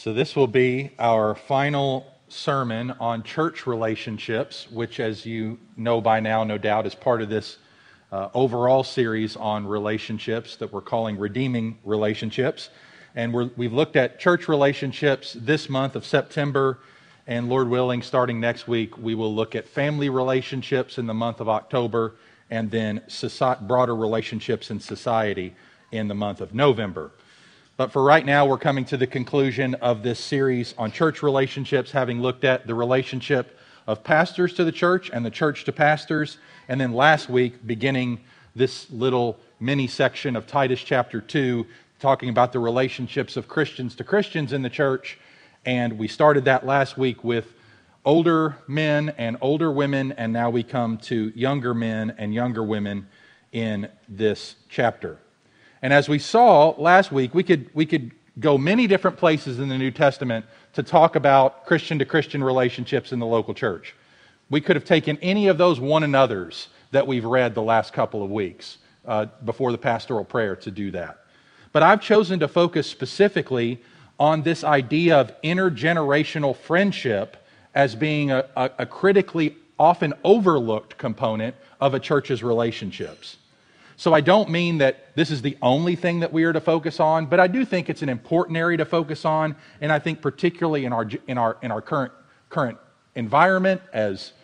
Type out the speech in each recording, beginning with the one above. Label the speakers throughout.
Speaker 1: So this will be our final sermon on church relationships, which, as you know by now, no doubt, is part of this overall series on relationships that we're calling Redeeming Relationships. And we've looked at church relationships this month of September, and Lord willing, starting next week, we will look at family relationships in the month of October, and then broader relationships in society in the month of November. But for right now, we're coming to the conclusion of this series on church relationships, having looked at the relationship of pastors to the church and the church to pastors. And then last week, beginning this little mini section of Titus chapter 2, talking about the relationships of Christians to Christians in the church. And we started that last week with older men and older women, and now we come to younger men and younger women in this chapter. And as we saw last week, we could go many different places in the New Testament to talk about Christian to Christian relationships in the local church. We could have taken any of those one another's that we've read the last couple of weeks before the pastoral prayer to do that. But I've chosen to focus specifically on this idea of intergenerational friendship as being a critically often overlooked component of a church's relationships. So I don't mean that this is the only thing that we are to focus on, but I do think it's an important area to focus on, and I think particularly in our current environment, as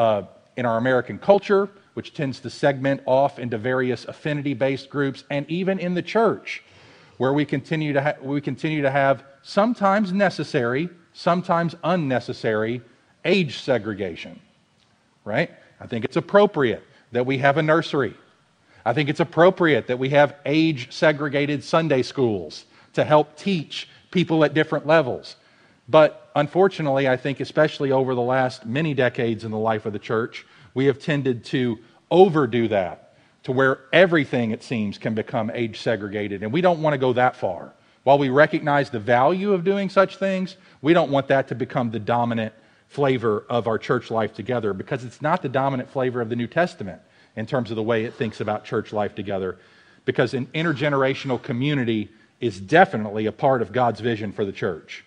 Speaker 1: in our American culture, which tends to segment off into various affinity-based groups, and even in the church, where we continue to have sometimes necessary, sometimes unnecessary age segregation. Right? I think it's appropriate that we have a nursery. I think it's appropriate that we have age-segregated Sunday schools to help teach people at different levels. But unfortunately, I think especially over the last many decades in the life of the church, we have tended to overdo that to where everything, it seems, can become age-segregated. And we don't want to go that far. While we recognize the value of doing such things, we don't want that to become the dominant flavor of our church life together, because it's not the dominant flavor of the New Testament in terms of the way it thinks about church life together, because an intergenerational community is definitely a part of God's vision for the church.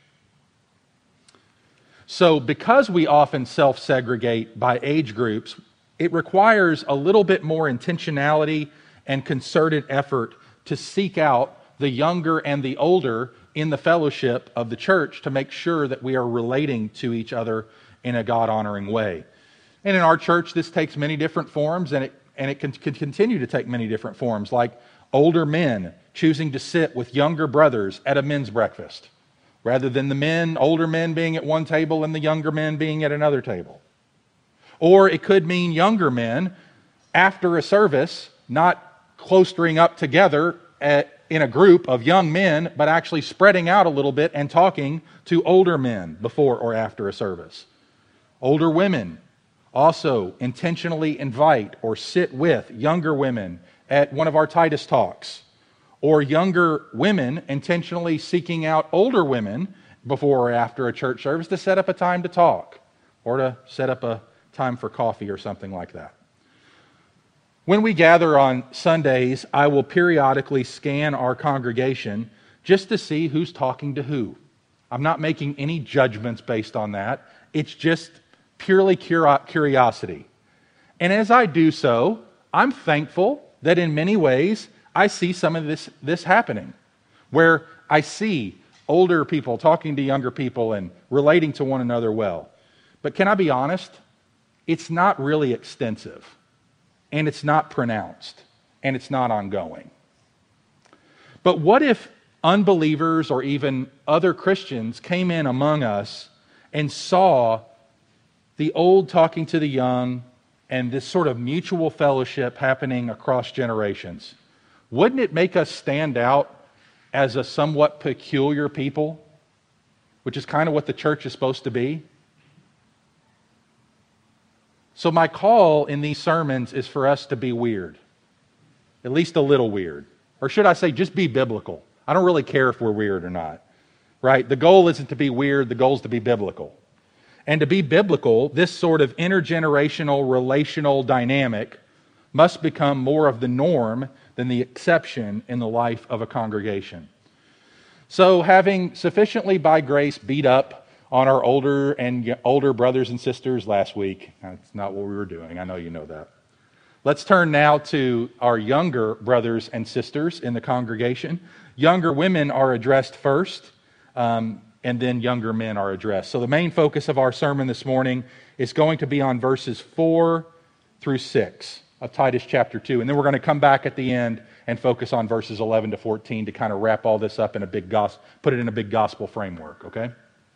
Speaker 1: So because we often self-segregate by age groups, it requires a little bit more intentionality and concerted effort to seek out the younger and the older in the fellowship of the church to make sure that we are relating to each other in a God-honoring way. And in our church, this takes many different forms, and it can continue to take many different forms, like older men choosing to sit with younger brothers at a men's breakfast, rather than the older men being at one table and the younger men being at another table. Or it could mean younger men, after a service, not clustering up together in a group of young men, but actually spreading out a little bit and talking to older men before or after a service. Older women also intentionally invite or sit with younger women at one of our Titus talks, or younger women intentionally seeking out older women before or after a church service to set up a time to talk, or to set up a time for coffee or something like that. When we gather on Sundays, I will periodically scan our congregation just to see who's talking to who. I'm not making any judgments based on that. It's just purely curiosity. And as I do so, I'm thankful that in many ways I see some of this happening, where I see older people talking to younger people and relating to one another well. But can I be honest? It's not really extensive, and it's not pronounced, and it's not ongoing. But what if unbelievers or even other Christians came in among us and saw the old talking to the young, and this sort of mutual fellowship happening across generations? Wouldn't it make us stand out as a somewhat peculiar people, which is kind of what the church is supposed to be? So my call in these sermons is for us to be weird, at least a little weird. Or should I say, just be biblical. I don't really care if we're weird or not, right? The goal isn't to be weird, the goal is to be biblical. And to be biblical, this sort of intergenerational relational dynamic must become more of the norm than the exception in the life of a congregation. So, having sufficiently by grace beat up on our older brothers and sisters last week, that's not what we were doing. I know you know that. Let's turn now to our younger brothers and sisters in the congregation. Younger women are addressed first, and then younger men are addressed. So the main focus of our sermon this morning is going to be on verses 4 through 6 of Titus chapter 2. And then we're going to come back at the end and focus on verses 11 to 14 to kind of wrap all this up in a big put it in a big gospel framework, okay?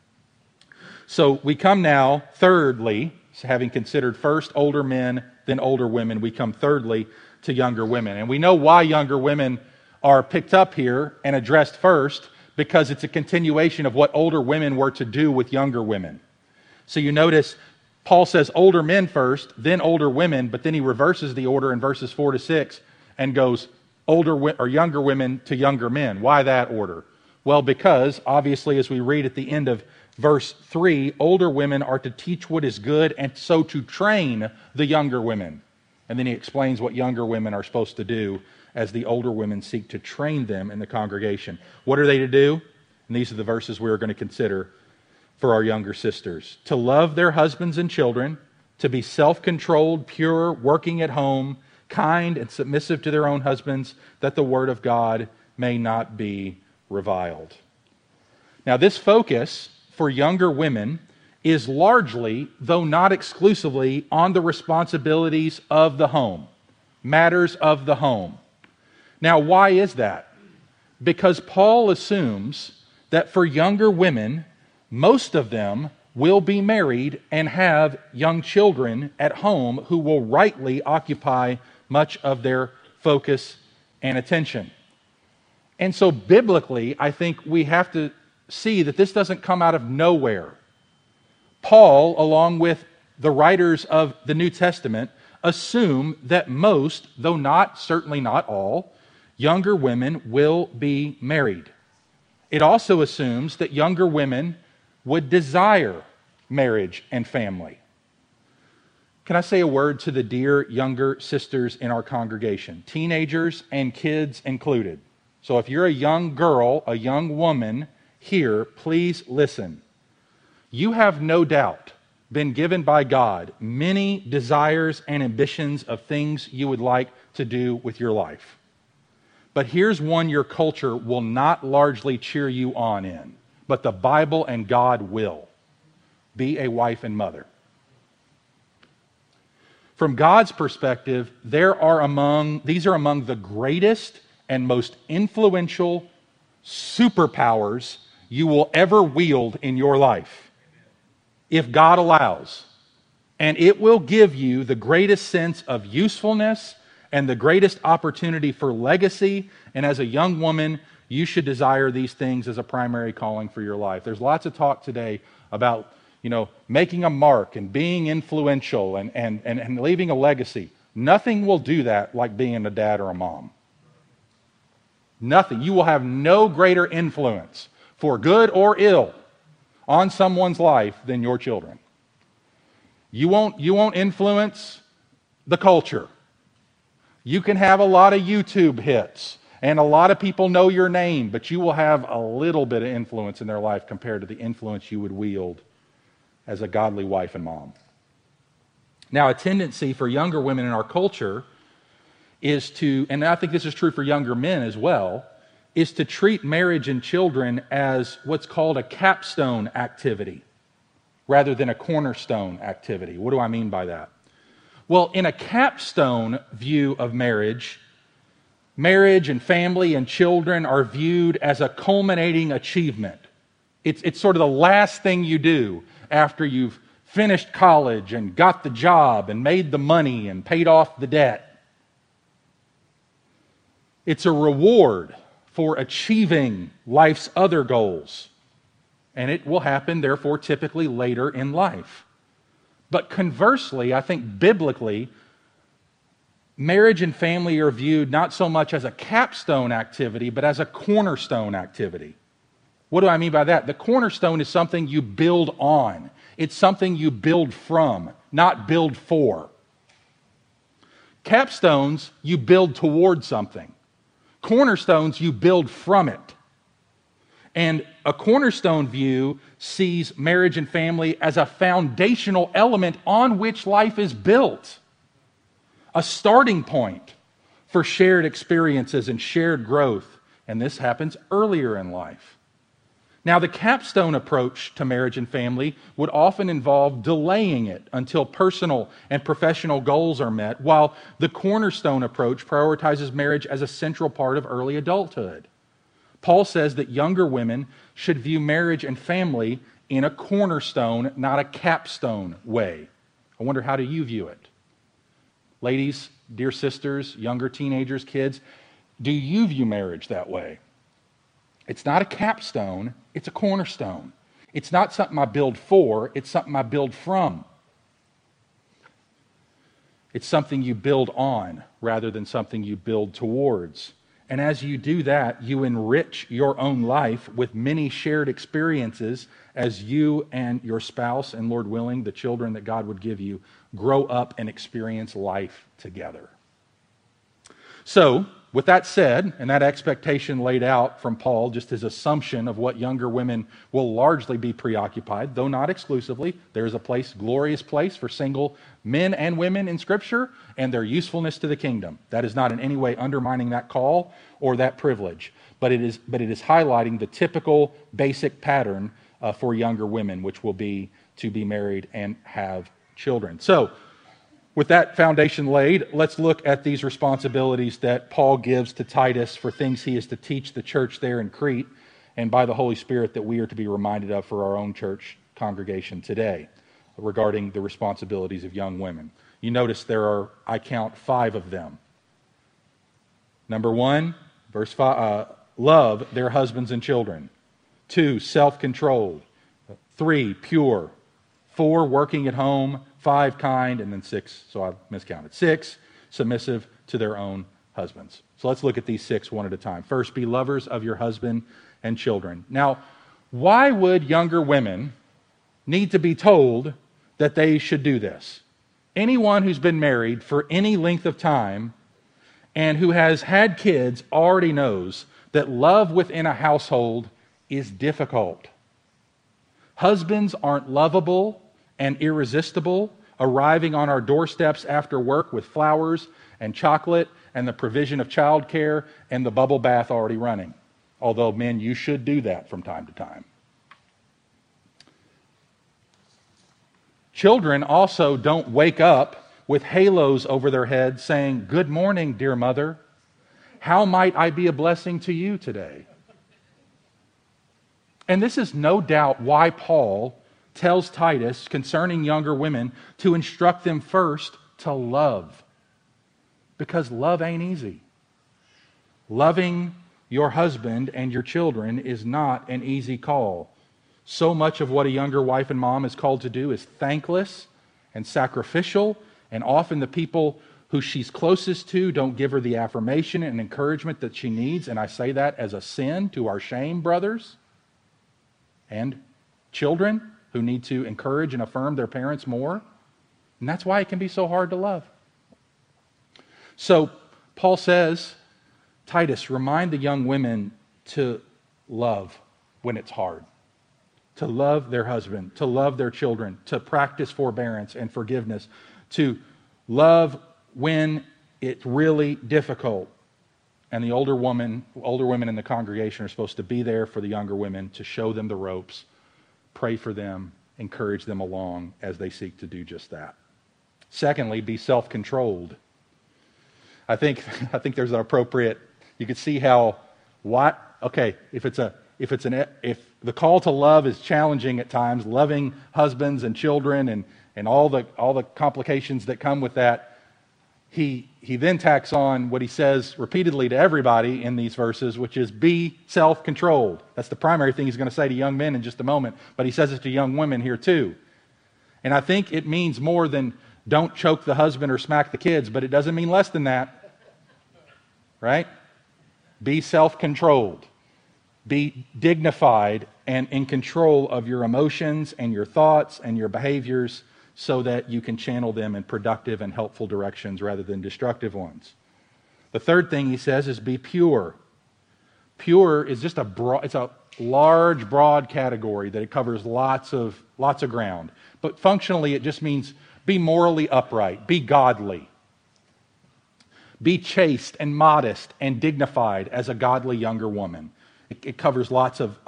Speaker 1: So we come now, thirdly, having considered first older men, then older women, we come thirdly to younger women. And we know why younger women are picked up here and addressed first, because it's a continuation of what older women were to do with younger women. So you notice Paul says older men first, then older women, but then he reverses the order in verses 4 to 6 and goes younger women to younger men. Why that order? Well, because obviously as we read at the end of verse 3, older women are to teach what is good and so to train the younger women. And then he explains what younger women are supposed to do as the older women seek to train them in the congregation. What are they to do? And these are the verses we are going to consider for our younger sisters. To love their husbands and children, to be self-controlled, pure, working at home, kind and submissive to their own husbands, that the word of God may not be reviled. Now, this focus for younger women is largely, though not exclusively, on the responsibilities of the home, matters of the home. Now, why is that? Because Paul assumes that for younger women, most of them will be married and have young children at home who will rightly occupy much of their focus and attention. And so biblically, I think we have to see that this doesn't come out of nowhere. Paul, along with the writers of the New Testament, assume that most, though certainly not all, younger women will be married. It also assumes that younger women would desire marriage and family. Can I say a word to the dear younger sisters in our congregation, teenagers and kids included? So if you're a young girl, a young woman here, please listen. You have no doubt been given by God many desires and ambitions of things you would like to do with your life. But here's one your culture will not largely cheer you on in, but the Bible and God will. Be a wife and mother. From God's perspective, these are among the greatest and most influential superpowers you will ever wield in your life, if God allows. And it will give you the greatest sense of usefulness and the greatest opportunity for legacy. And as a young woman, you should desire these things as a primary calling for your life. There's lots of talk today about making a mark and being influential and leaving a legacy. Nothing will do that like being a dad or a mom. Nothing. You will have no greater influence, for good or ill, on someone's life than your children. You won't influence the culture. You can have a lot of YouTube hits, and a lot of people know your name, but you will have a little bit of influence in their life compared to the influence you would wield as a godly wife and mom. Now, a tendency for younger women in our culture is to, and I think this is true for younger men as well, is to treat marriage and children as what's called a capstone activity rather than a cornerstone activity. What do I mean by that? Well, in a capstone view of marriage and family and children are viewed as a culminating achievement. It's sort of the last thing you do after you've finished college and got the job and made the money and paid off the debt. It's a reward for achieving life's other goals. And it will happen, therefore, typically later in life. But conversely, I think biblically, marriage and family are viewed not so much as a capstone activity, but as a cornerstone activity. What do I mean by that? The cornerstone is something you build on. It's something you build from, not build for. Capstones, you build toward something. Cornerstones, you build from it. And a cornerstone view sees marriage and family as a foundational element on which life is built, a starting point for shared experiences and shared growth. And this happens earlier in life. Now, the capstone approach to marriage and family would often involve delaying it until personal and professional goals are met, while the cornerstone approach prioritizes marriage as a central part of early adulthood. Paul says that younger women should view marriage and family in a cornerstone, not a capstone way. I wonder, how do you view it? Ladies, dear sisters, younger teenagers, kids, do you view marriage that way? It's not a capstone, it's a cornerstone. It's not something I build for, it's something I build from. It's something you build on rather than something you build towards. And as you do that, you enrich your own life with many shared experiences as you and your spouse, and Lord willing, the children that God would give you, grow up and experience life together. So, with that said, and that expectation laid out from Paul, just his assumption of what younger women will largely be preoccupied, though not exclusively, there is a place, glorious place for single men and women in Scripture and their usefulness to the kingdom. That is not in any way undermining that call or that privilege, but it is highlighting the typical basic pattern for younger women, which will be to be married and have children. So, with that foundation laid, let's look at these responsibilities that Paul gives to Titus for things he is to teach the church there in Crete, and by the Holy Spirit that we are to be reminded of for our own church congregation today regarding the responsibilities of young women. You notice there are, I count, 5 of them. Number 1, verse 5, love their husbands and children. 2, self-controlled. 3, pure. 4, working at home. 5, kind, and then 6, so I miscounted. 6, submissive to their own husbands. So let's look at these 6 one at a time. First, be lovers of your husband and children. Now, why would younger women need to be told that they should do this? Anyone who's been married for any length of time and who has had kids already knows that love within a household is difficult. Husbands aren't lovable and irresistible, arriving on our doorsteps after work with flowers and chocolate and the provision of childcare and the bubble bath already running. Although, men, you should do that from time to time. Children also don't wake up with halos over their heads saying, "Good morning, dear mother. How might I be a blessing to you today?" And this is no doubt why Paul tells Titus concerning younger women to instruct them first to love. Because love ain't easy. Loving your husband and your children is not an easy call. So much of what a younger wife and mom is called to do is thankless and sacrificial, and often the people who she's closest to don't give her the affirmation and encouragement that she needs, and I say that as a sin to our shame, brothers and children who need to encourage and affirm their parents more. And that's why it can be so hard to love. So Paul says, Titus, remind the young women to love when it's hard, to love their husband, to love their children, to practice forbearance and forgiveness, to love when it's really difficult. And the older women in the congregation are supposed to be there for the younger women to show them the ropes, pray for them, encourage them along as they seek to do just that. Secondly, be self-controlled. I think there's an appropriate, you could see how, if the call to love is challenging at times, loving husbands and children and all the complications that come with that, he then tacks on what he says repeatedly to everybody in these verses, which is be self-controlled. That's the primary thing he's going to say to young men in just a moment, but he says it to young women here too. And I think it means more than don't choke the husband or smack the kids, but it doesn't mean less than that. Right? Be self-controlled. Be dignified and in control of your emotions and your thoughts and your behaviors so that you can channel them in productive and helpful directions rather than destructive ones. The third thing he says is be pure. Pure is just it's a large, broad category that it covers lots of ground. But functionally, it just means be morally upright, be godly, be chaste and modest and dignified as a godly younger woman. It covers lots of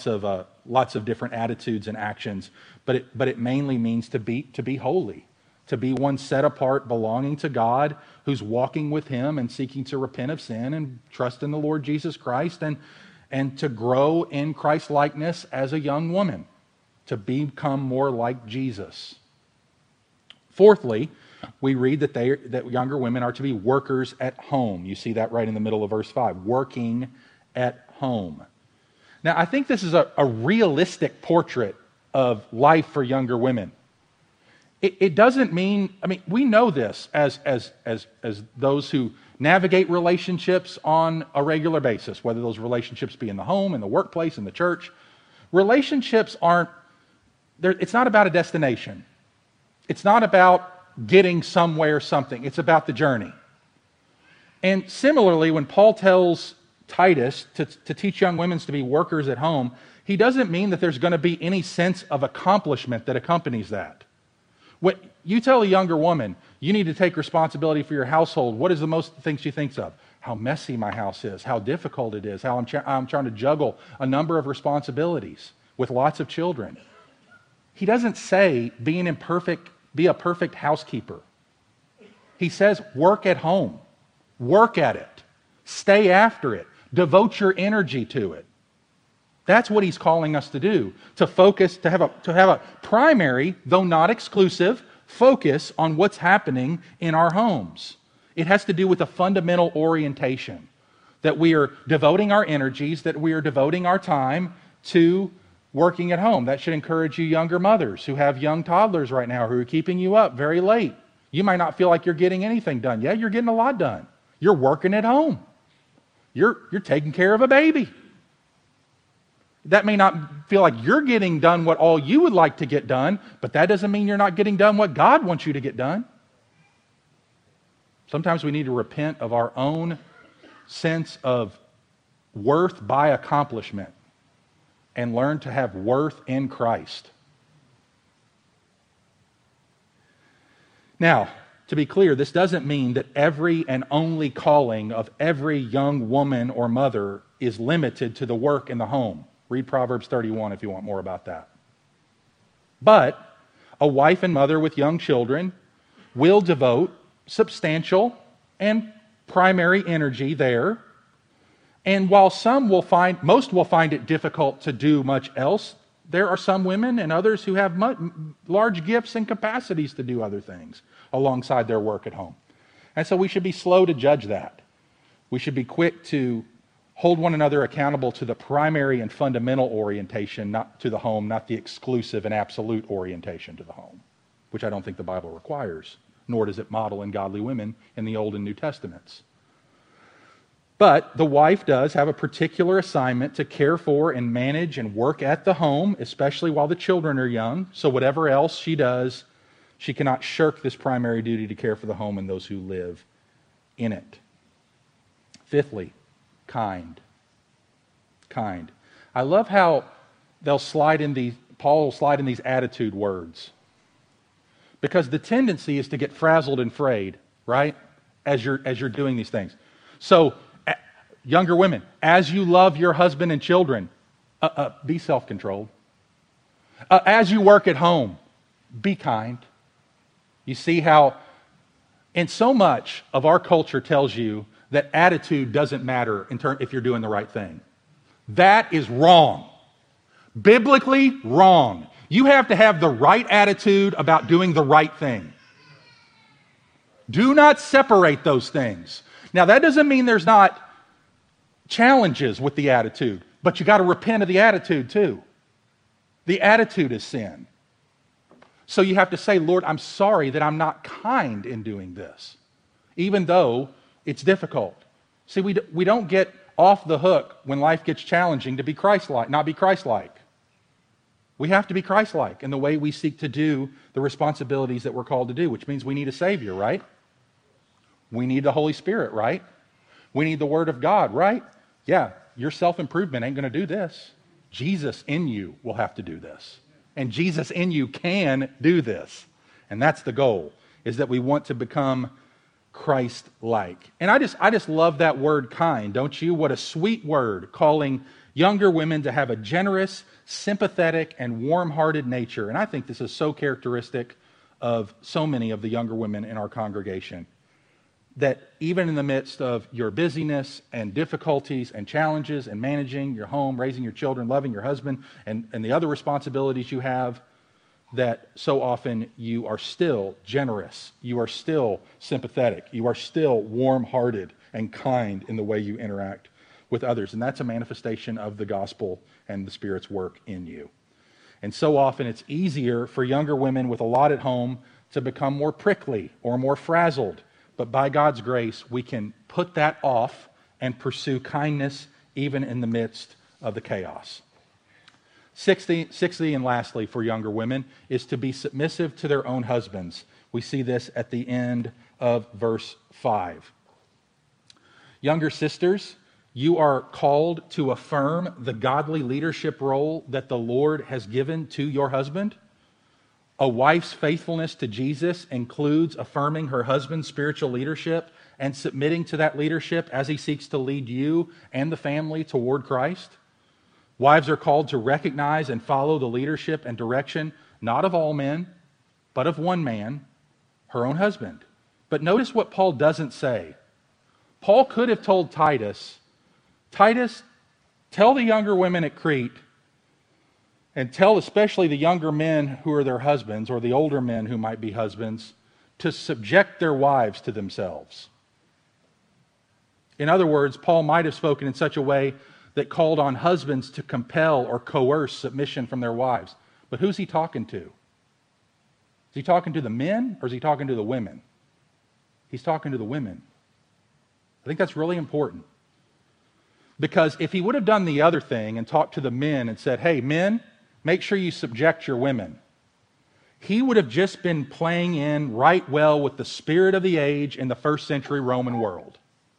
Speaker 1: different attitudes and actions, but it mainly means to be holy, to be one set apart, belonging to God, who's walking with Him and seeking to repent of sin and trust in the Lord Jesus Christ, and to grow in Christ-likeness as a young woman, to become more like Jesus. Fourthly, we read that younger women are to be workers at home. You see that right in the middle of verse 5, working at home. Now, I think this is a realistic portrait of life for younger women. It doesn't mean, we know this as those who navigate relationships on a regular basis, whether those relationships be in the home, in the workplace, in the church. Relationships it's not about a destination. It's not about getting somewhere something. It's about the journey. And similarly, when Paul tells Titus to teach young women to be workers at home, he doesn't mean that there's going to be any sense of accomplishment that accompanies that. When you tell a younger woman, you need to take responsibility for your household, what is the most thing she thinks of? How messy my house is, how difficult it is, how I'm trying to juggle a number of responsibilities with lots of children. He doesn't say be a perfect housekeeper. He says work at home, work at it, stay after it, devote your energy to it. That's what he's calling us to do, to focus, to have a primary, though not exclusive, focus on what's happening in our homes. It has to do with a fundamental orientation, that we are devoting our energies, that we are devoting our time to working at home. That should encourage you younger mothers who have young toddlers right now who are keeping you up very late. You might not feel like you're getting anything done. Yeah, you're getting a lot done. You're working at home. You're taking care of a baby. That may not feel like you're getting done what all you would like to get done, but that doesn't mean you're not getting done what God wants you to get done. Sometimes we need to repent of our own sense of worth by accomplishment and learn to have worth in Christ. Now, to be clear, this doesn't mean that every and only calling of every young woman or mother is limited to the work in the home. Read Proverbs 31 if you want more about that. But a wife and mother with young children will devote substantial and primary energy there. And while most will find it difficult to do much else, there are some women and others who have large gifts and capacities to do other things alongside their work at home. And so we should be slow to judge that. We should be quick to hold one another accountable to the primary and fundamental orientation, not to the home, not the exclusive and absolute orientation to the home, which I don't think the Bible requires, nor does it model in godly women in the Old and New Testaments. But the wife does have a particular assignment to care for and manage and work at the home, especially while the children are young. So whatever else she does, she cannot shirk this primary duty to care for the home and those who live in it. Fifthly, kind. I love how Paul will slide in these attitude words. Because the tendency is to get frazzled and frayed, right? As you're doing these things. So, younger women, as you love your husband and children, be self-controlled. As you work at home, be kind. You see how, and so much of our culture tells you that attitude doesn't matter if you're doing the right thing. That is wrong. Biblically wrong. You have to have the right attitude about doing the right thing. Do not separate those things. Now, that doesn't mean there's not challenges with the attitude, but you got to repent of the attitude too. The attitude is sin. So you have to say, Lord, I'm sorry that I'm not kind in doing this, even though it's difficult. See, we don't get off the hook when life gets challenging to be Christ-like, not be Christ-like. We have to be Christ-like in the way we seek to do the responsibilities that we're called to do, which means we need a Savior, right? We need the Holy Spirit, right? We need the Word of God, right? Yeah, your self-improvement ain't going to do this. Jesus in you will have to do this. And Jesus in you can do this. And that's the goal, is that we want to become Christ-like. And I just love that word kind, don't you? What a sweet word, calling younger women to have a generous, sympathetic, and warm-hearted nature. And I think this is so characteristic of so many of the younger women in our congregation, that even in the midst of your busyness and difficulties and challenges and managing your home, raising your children, loving your husband, and the other responsibilities you have, that so often you are still generous, you are still sympathetic, you are still warm-hearted and kind in the way you interact with others. And that's a manifestation of the gospel and the Spirit's work in you. And so often it's easier for younger women with a lot at home to become more prickly or more frazzled. But by God's grace, we can put that off and pursue kindness even in the midst of the chaos. Sixthly, and lastly for younger women, is to be submissive to their own husbands. We see this at the end of verse 5. Younger sisters, you are called to affirm the godly leadership role that the Lord has given to your husband. A wife's faithfulness to Jesus includes affirming her husband's spiritual leadership and submitting to that leadership as he seeks to lead you and the family toward Christ. Wives are called to recognize and follow the leadership and direction, not of all men, but of one man, her own husband. But notice what Paul doesn't say. Paul could have told Titus, tell the younger women at Crete, and tell especially the younger men who are their husbands, or the older men who might be husbands, to subject their wives to themselves. In other words, Paul might have spoken in such a way that called on husbands to compel or coerce submission from their wives. But who's he talking to? Is he talking to the men, or is he talking to the women? He's talking to the women. I think that's really important. Because if he would have done the other thing and talked to the men and said, hey, men, make sure you subject your women, he would have just been playing in right well with the spirit of the age in the first century Roman world.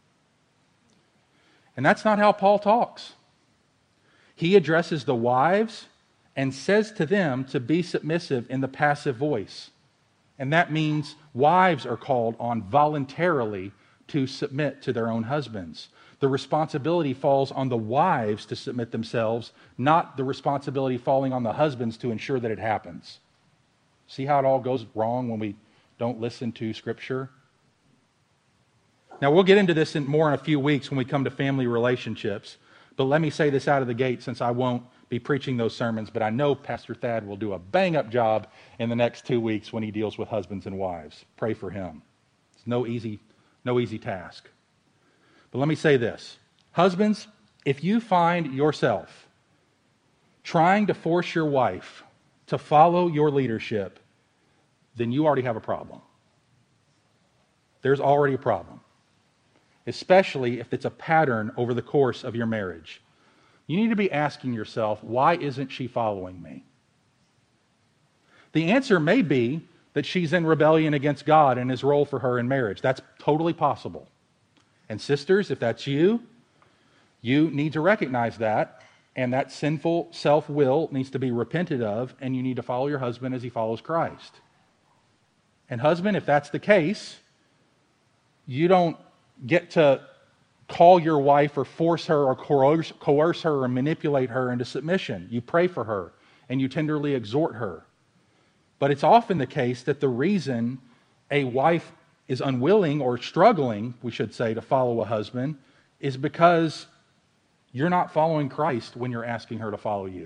Speaker 1: And that's not how Paul talks. He addresses the wives and says to them to be submissive in the passive voice. And that means wives are called on voluntarily to submit to their own husbands. The responsibility falls on the wives to submit themselves, not the responsibility falling on the husbands to ensure that it happens. See how it all goes wrong when we don't listen to Scripture? Now, we'll get into this more in a few weeks when we come to family relationships, but let me say this out of the gate since I won't be preaching those sermons, but I know Pastor Thad will do a bang-up job in the next 2 weeks when he deals with husbands and wives. Pray for him. It's no easy task. But let me say this. Husbands, if you find yourself trying to force your wife to follow your leadership, then you already have a problem. There's already a problem. Especially if it's a pattern over the course of your marriage. You need to be asking yourself, why isn't she following me? The answer may be that she's in rebellion against God and his role for her in marriage. That's totally possible. And sisters, if that's you need to recognize that, and that sinful self-will needs to be repented of, and you need to follow your husband as he follows Christ. And husband, if that's the case, you don't get to call your wife or force her or coerce her or manipulate her into submission. You pray for her and you tenderly exhort her. But it's often the case that the reason a wife is unwilling or struggling, we should say, to follow a husband is because you're not following Christ when you're asking her to follow you.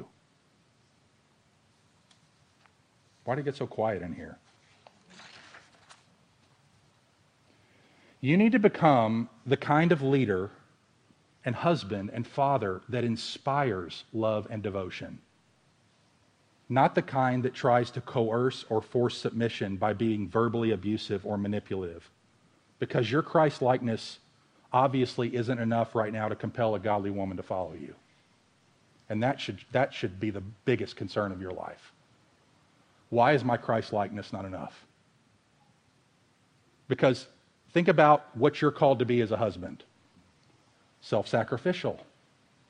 Speaker 1: Why did it get so quiet in here? You need to become the kind of leader and husband and father that inspires love and devotion. Not the kind that tries to coerce or force submission by being verbally abusive or manipulative. Because your Christ-likeness obviously isn't enough right now to compel a godly woman to follow you. And that should be the biggest concern of your life. Why is my Christ-likeness not enough? Because think about what you're called to be as a husband. Self-sacrificial,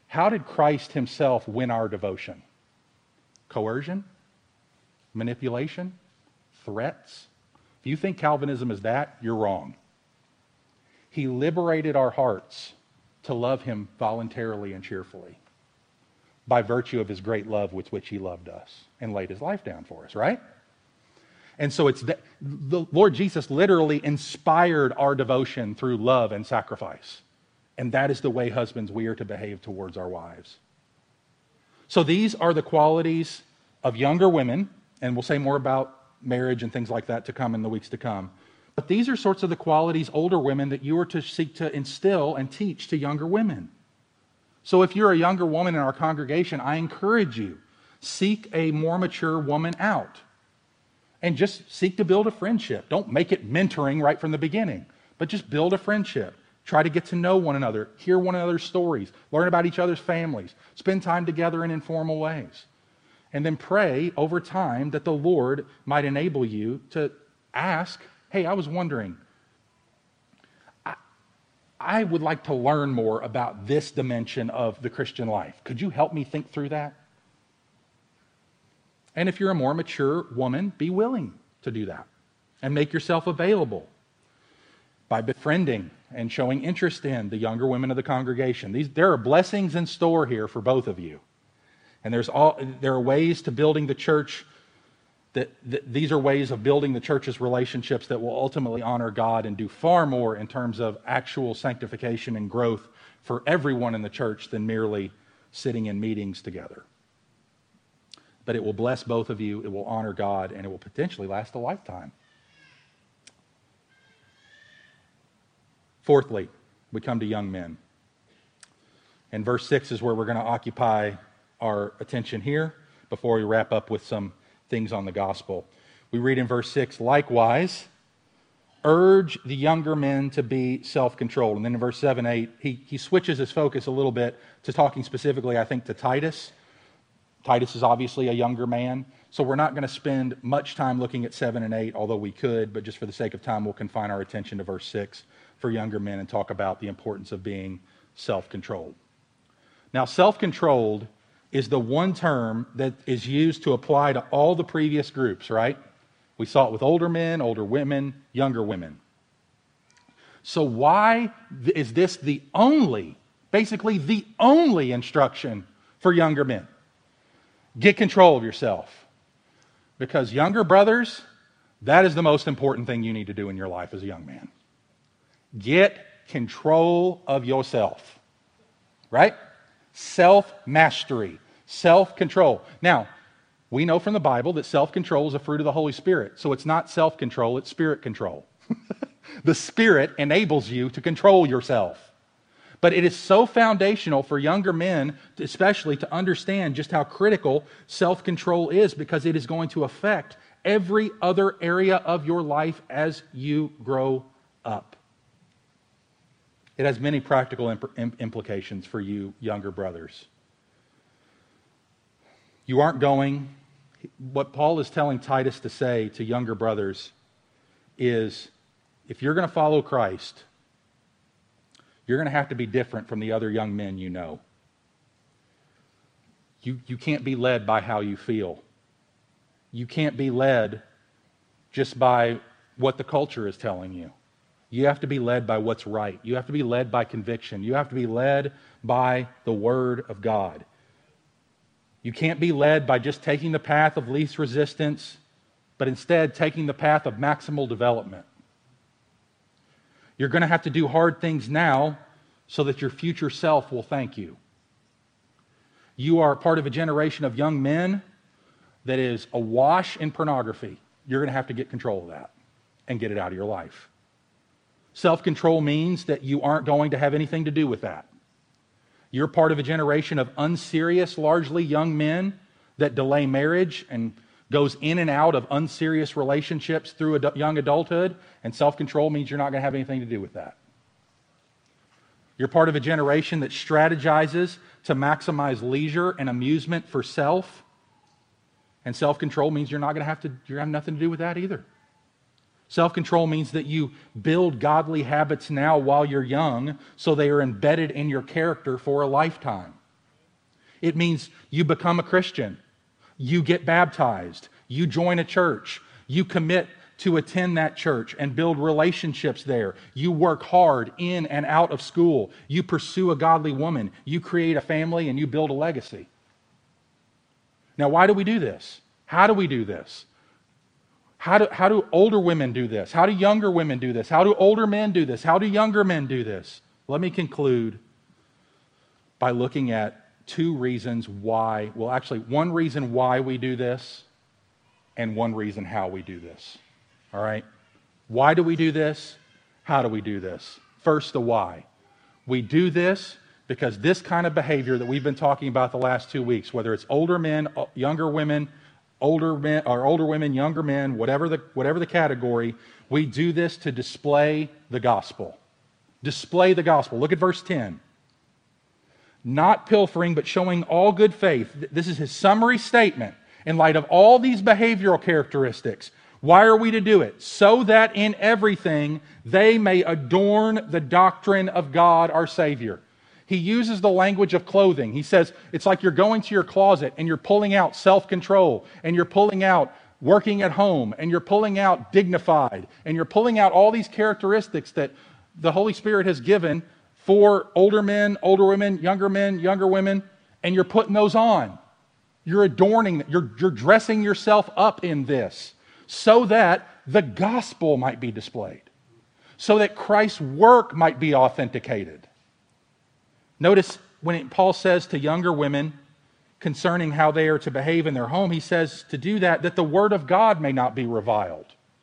Speaker 1: How did Christ himself win our devotion? Coercion? Manipulation? Threats? If you think Calvinism is that, you're wrong. He liberated our hearts to love him voluntarily and cheerfully by virtue of his great love with which he loved us and laid his life down for us, right? And so the Lord Jesus literally inspired our devotion through love and sacrifice. And that is the way, husbands, we are to behave towards our wives. So these are the qualities of younger women, and we'll say more about marriage and things like that to come in the weeks to come. But these are sorts of the qualities, older women, that you are to seek to instill and teach to younger women. So if you're a younger woman in our congregation, I encourage you, seek a more mature woman out. And just seek to build a friendship. Don't make it mentoring right from the beginning, but just build a friendship. Try to get to know one another, hear one another's stories, learn about each other's families, spend time together in informal ways. And then pray over time that the Lord might enable you to ask, hey, I was wondering, I would like to learn more about this dimension of the Christian life. Could you help me think through that? And if you're a more mature woman, be willing to do that and make yourself available by befriending and showing interest in the younger women of the congregation. There are blessings in store here for both of you. And there are ways to building the church, these are ways of building the church's relationships that will ultimately honor God and do far more in terms of actual sanctification and growth for everyone in the church than merely sitting in meetings together. But it will bless both of you, it will honor God, and it will potentially last a lifetime. Fourthly, we come to young men. And verse 6 is where we're going to occupy our attention here before we wrap up with some things on the gospel. We read in verse 6, likewise, urge the younger men to be self-controlled. And then in verse 7, 8, he switches his focus a little bit to talking specifically, I think, to Titus. Titus is obviously a younger man, so we're not going to spend much time looking at 7 and 8, although we could, but just for the sake of time, we'll confine our attention to verse 6 for younger men and talk about the importance of being self-controlled. Now, self-controlled is the one term that is used to apply to all the previous groups, right? We saw it with older men, older women, younger women. So why is this basically the only instruction for younger men? Get control of yourself. Because younger brothers, that is the most important thing you need to do in your life as a young man. Get control of yourself. Right? Self-mastery. Self-control. Now, we know from the Bible that self-control is a fruit of the Holy Spirit. So it's not self-control, it's spirit control. The Spirit enables you to control yourself. But it is so foundational for younger men, especially, to understand just how critical self-control is, because it is going to affect every other area of your life as you grow up. It has many practical implications for you younger brothers. You aren't going, what Paul is telling Titus to say to younger brothers is, if you're going to follow Christ, you're going to have to be different from the other young men you know. You can't be led by how you feel. You can't be led just by what the culture is telling you. You have to be led by what's right. You have to be led by conviction. You have to be led by the Word of God. You can't be led by just taking the path of least resistance, but instead taking the path of maximal development. You're going to have to do hard things now so that your future self will thank you. You are part of a generation of young men that is awash in pornography. You're going to have to get control of that and get it out of your life. Self-control means that you aren't going to have anything to do with that. You're part of a generation of unserious, largely young men that delay marriage and goes in and out of unserious relationships through young adulthood, and self-control means you're not going to have anything to do with that. You're part of a generation that strategizes to maximize leisure and amusement for self, and self-control means you're have nothing to do with that either. Self-control means that you build godly habits now while you're young, so they are embedded in your character for a lifetime. It means you become a Christian. You get baptized. You join a church. You commit to attend that church and build relationships there. You work hard in and out of school. You pursue a godly woman. You create a family and you build a legacy. Now, why do we do this? How do we do this? How do older women do this? How do younger women do this? How do older men do this? How do younger men do this? Let me conclude by looking at two reasons why, well, actually, one reason why we do this and one reason how we do this. All right? Why do we do this? How do we do this? First, the why. We do this because this kind of behavior that we've been talking about the last 2 weeks, whether it's older men, younger women, older men, or older women, younger men, whatever the category, we do this to display the gospel. Display the gospel. Look at verse 10. Not pilfering, but showing all good faith. This is his summary statement. In light of all these behavioral characteristics, why are we to do it? So that in everything they may adorn the doctrine of God our Savior. He uses the language of clothing. He says it's like you're going to your closet and you're pulling out self-control, and you're pulling out working at home, and you're pulling out dignified, and you're pulling out all these characteristics that the Holy Spirit has given for older men, older women, younger women, and you're putting those on. You're adorning, you're dressing yourself up in this so that the gospel might be displayed, so that Christ's work might be authenticated. Notice when Paul says to younger women concerning how they are to behave in their home, he says to do that the word of God may not be reviled.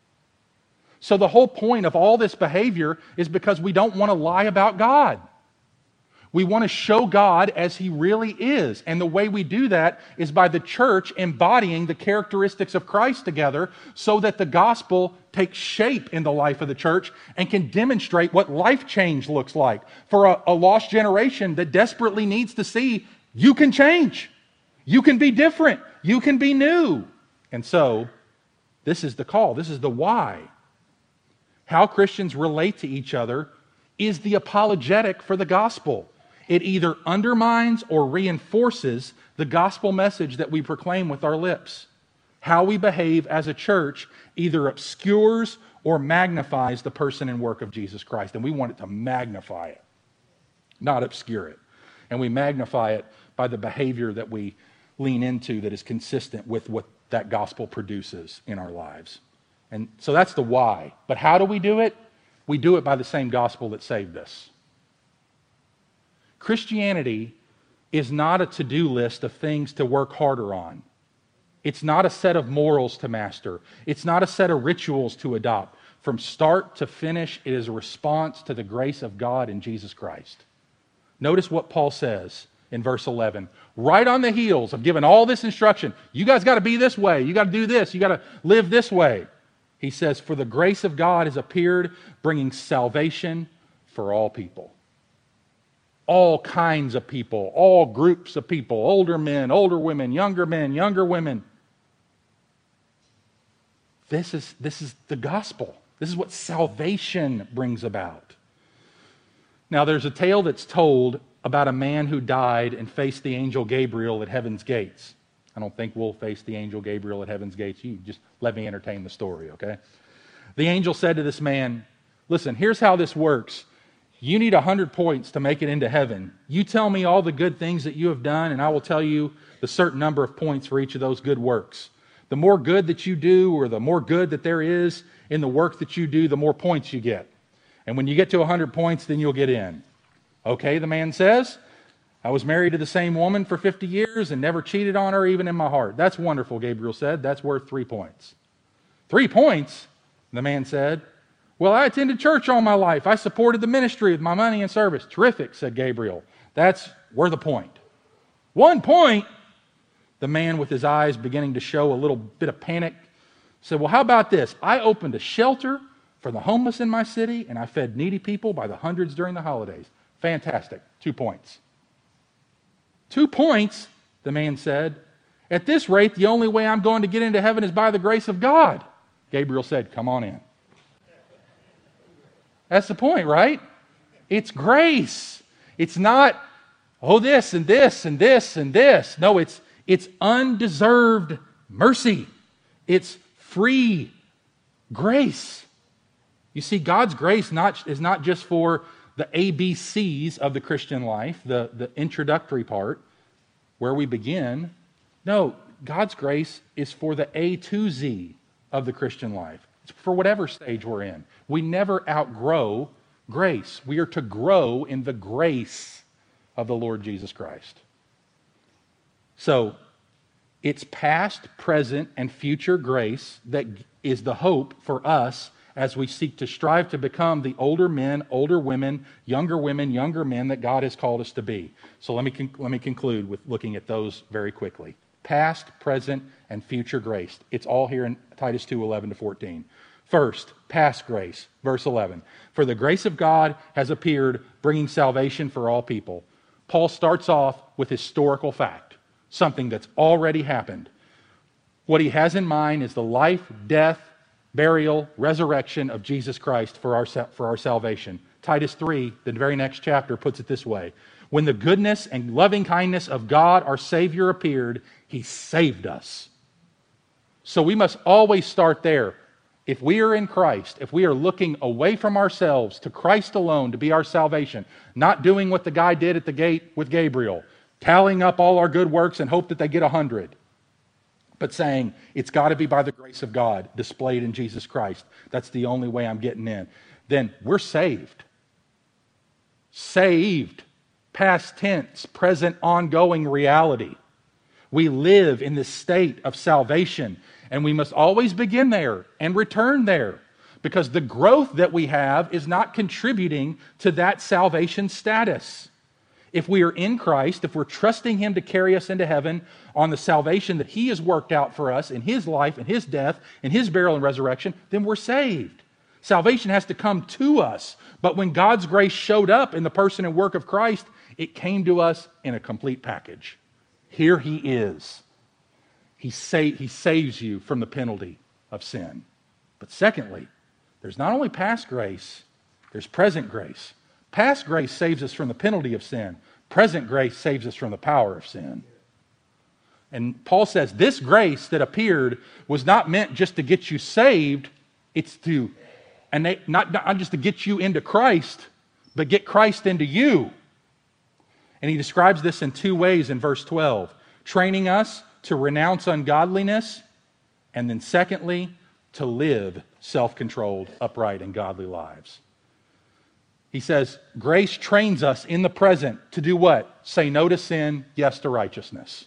Speaker 1: So the whole point of all this behavior is because we don't want to lie about God. We want to show God as He really is. And the way we do that is by the church embodying the characteristics of Christ together so that the gospel takes shape in the life of the church and can demonstrate what life change looks like for a lost generation that desperately needs to see you can change. You can be different. You can be new. And so, this is the call. This is the why. How Christians relate to each other is the apologetic for the gospel. It either undermines or reinforces the gospel message that we proclaim with our lips. How we behave as a church either obscures or magnifies the person and work of Jesus Christ. And we want it to magnify it, not obscure it. And we magnify it by the behavior that we lean into that is consistent with what that gospel produces in our lives. And so that's the why. But how do we do it? We do it by the same gospel that saved us. Christianity is not a to-do list of things to work harder on. It's not a set of morals to master. It's not a set of rituals to adopt. From start to finish, it is a response to the grace of God in Jesus Christ. Notice what Paul says in verse 11. Right on the heels of giving all this instruction, you guys got to be this way, you got to do this, you got to live this way. He says, for the grace of God has appeared, bringing salvation for all people. All kinds of people, all groups of people, older men, older women, younger women. This is the gospel. This is what salvation brings about. Now, there's a tale that's told about a man who died and faced the angel Gabriel at heaven's gates. I don't think we'll face the angel Gabriel at heaven's gates. You just let me entertain the story, okay? The angel said to this man, listen, here's how this works. You need 100 points to make it into heaven. You tell me all the good things that you have done, and I will tell you the certain number of points for each of those good works. The more good that you do, or the more good that there is in the work that you do, the more points you get. And when you get to 100 points, then you'll get in. Okay, the man says, I was married to the same woman for 50 years and never cheated on her even in my heart. That's wonderful, Gabriel said. That's worth 3 points. 3 points? The man said. Well, I attended church all my life. I supported the ministry with my money and service. Terrific, said Gabriel. That's worth a point. 1 point? The man, with his eyes beginning to show a little bit of panic, said, well, how about this? I opened a shelter for the homeless in my city, and I fed needy people by the hundreds during the holidays. Fantastic. 2 points. 2 points, the man said. At this rate, the only way I'm going to get into heaven is by the grace of God. Gabriel said, come on in. That's the point, right? It's grace. It's not, oh, this and this and this and this. No, it's undeserved mercy. It's free grace. You see, God's grace is not just for the ABCs of the Christian life, the introductory part, where we begin. No, God's grace is for the A to Z of the Christian life. It's for whatever stage we're in. We never outgrow grace. We are to grow in the grace of the Lord Jesus Christ. So, it's past, present, and future grace that is the hope for us as we seek to strive to become the older men, older women, younger men that God has called us to be. So let me conclude with looking at those very quickly. Past, present, and future grace. It's all here in Titus 2:11-14. First, past grace, verse 11. For the grace of God has appeared, bringing salvation for all people. Paul starts off with historical fact, something that's already happened. What he has in mind is the life, death, burial, resurrection of Jesus Christ for our salvation. Titus 3, the very next chapter, puts it this way. When the goodness and loving kindness of God, our Savior, appeared, He saved us. So we must always start there. If we are in Christ, if we are looking away from ourselves to Christ alone to be our salvation, not doing what the guy did at the gate with Gabriel, tallying up all our good works and hope that they get 100, but saying it's got to be by the grace of God displayed in Jesus Christ. That's the only way I'm getting in. Then we're saved. Saved. Past tense, present, ongoing reality. We live in this state of salvation, and we must always begin there and return there, because the growth that we have is not contributing to that salvation status. If we are in Christ, if we're trusting Him to carry us into heaven on the salvation that He has worked out for us in His life, in His death, in His burial and resurrection, then we're saved. Salvation has to come to us. But when God's grace showed up in the person and work of Christ, it came to us in a complete package. Here He is. He saves you from the penalty of sin. But secondly, there's not only past grace, there's present grace. Past grace saves us from the penalty of sin. Present grace saves us from the power of sin. And Paul says this grace that appeared was not meant just to get you saved. It's to, and not just to get you into Christ, but get Christ into you. And he describes this in two ways in verse 12. Training us to renounce ungodliness, and then secondly, to live self-controlled, upright, and godly lives. He says, grace trains us in the present to do what? Say no to sin, yes to righteousness.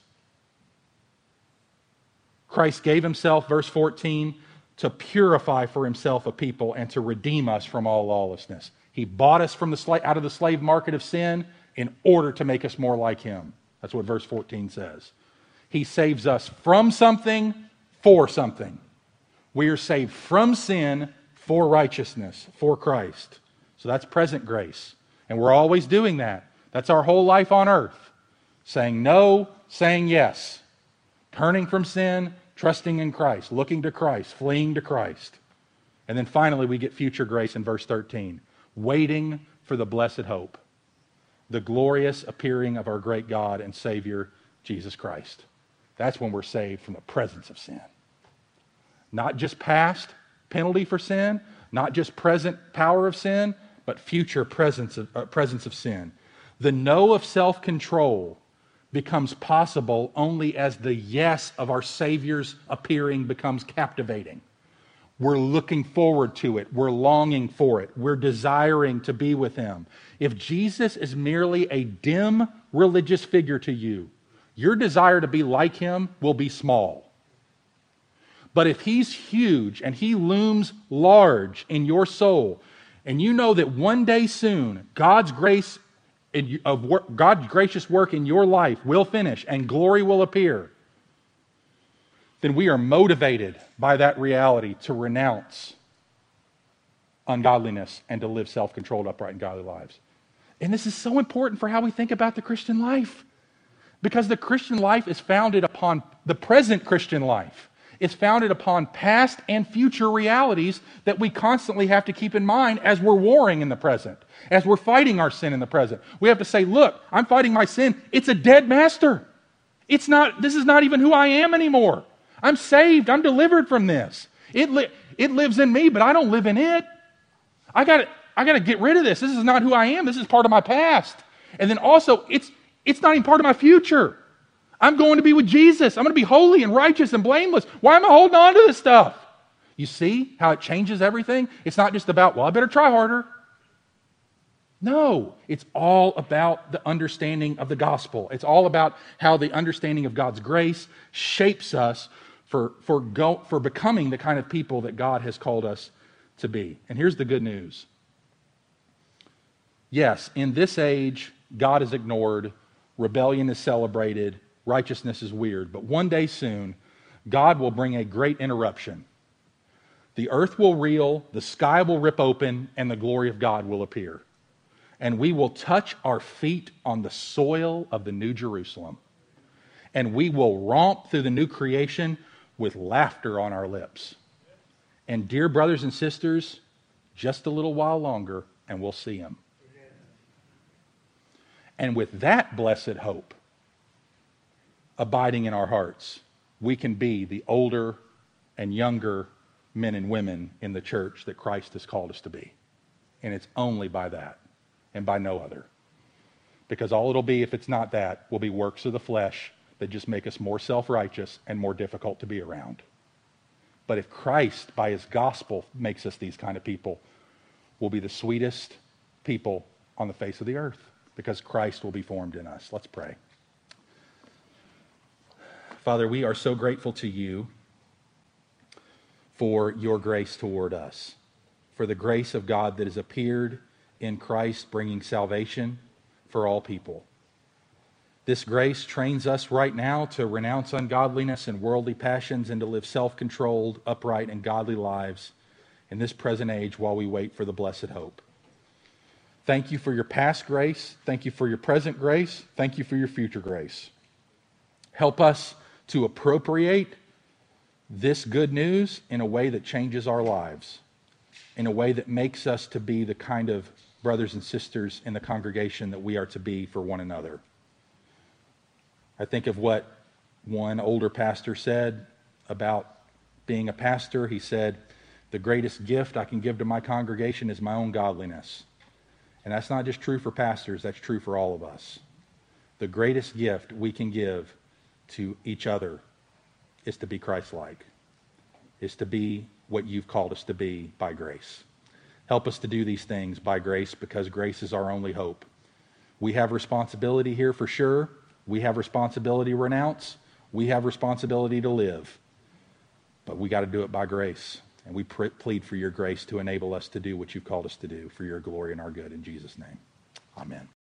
Speaker 1: Christ gave Himself, verse 14, to purify for Himself a people and to redeem us from all lawlessness. He bought us from out of the slave market of sin in order to make us more like Him. That's what verse 14 says. He saves us from something for something. We are saved from sin for righteousness, for Christ. So that's present grace. And we're always doing that. That's our whole life on earth. Saying no, saying yes. Turning from sin, trusting in Christ, looking to Christ, fleeing to Christ. And then finally we get future grace in verse 13. Waiting for the blessed hope. The glorious appearing of our great God and Savior, Jesus Christ. That's when we're saved from the presence of sin. Not just past penalty for sin, not just present power of sin, but future presence of sin. The no of self-control becomes possible only as the yes of our Savior's appearing becomes captivating. We're looking forward to it. We're longing for it. We're desiring to be with Him. If Jesus is merely a dim religious figure to you, your desire to be like Him will be small. But if He's huge and He looms large in your soul, and you know that one day soon God's gracious work in your life will finish and glory will appear, then we are motivated by that reality to renounce ungodliness and to live self-controlled, upright, and godly lives. And this is so important for how we think about the Christian life. Because the Christian life is founded upon the present Christian life. It's founded upon past and future realities that we constantly have to keep in mind as we're warring in the present, as we're fighting our sin in the present. We have to say, look, I'm fighting my sin. It's a dead master. This is not even who I am anymore. I'm saved. I'm delivered from this. It lives in me, but I don't live in it. I got to get rid of this. This is not who I am. This is part of my past. And then also, it's not even part of my future. I'm going to be with Jesus. I'm going to be holy and righteous and blameless. Why am I holding on to this stuff? You see how it changes everything? It's not just about, well, I better try harder. No, it's all about the understanding of the gospel. It's all about how the understanding of God's grace shapes us for becoming the kind of people that God has called us to be. And here's the good news. Yes, in this age, God is ignored, rebellion is celebrated, righteousness is weird, but one day soon, God will bring a great interruption. The earth will reel, the sky will rip open, and the glory of God will appear. And we will touch our feet on the soil of the New Jerusalem. And we will romp through the new creation with laughter on our lips. And dear brothers and sisters, just a little while longer, and we'll see Him. And with that blessed hope abiding in our hearts, we can be the older and younger men and women in the church that Christ has called us to be. And it's only by that and by no other. Because all it'll be, if it's not that, will be works of the flesh that just make us more self-righteous and more difficult to be around. But if Christ, by His gospel, makes us these kind of people, we'll be the sweetest people on the face of the earth because Christ will be formed in us. Let's pray. Father, we are so grateful to You for Your grace toward us, for the grace of God that has appeared in Christ, bringing salvation for all people. This grace trains us right now to renounce ungodliness and worldly passions and to live self-controlled, upright, and godly lives in this present age while we wait for the blessed hope. Thank You for Your past grace. Thank You for Your present grace. Thank You for Your future grace. Help us to appropriate this good news in a way that changes our lives, in a way that makes us to be the kind of brothers and sisters in the congregation that we are to be for one another. I think of what one older pastor said about being a pastor. He said, the greatest gift I can give to my congregation is my own godliness. And that's not just true for pastors, that's true for all of us. The greatest gift we can give to each other is to be Christ-like, is to be what You've called us to be by grace. Help us to do these things by grace because grace is our only hope. We have responsibility here for sure. We have responsibility to renounce. We have responsibility to live. But we got to do it by grace. And we plead for Your grace to enable us to do what You've called us to do for Your glory and our good. In Jesus' name, amen.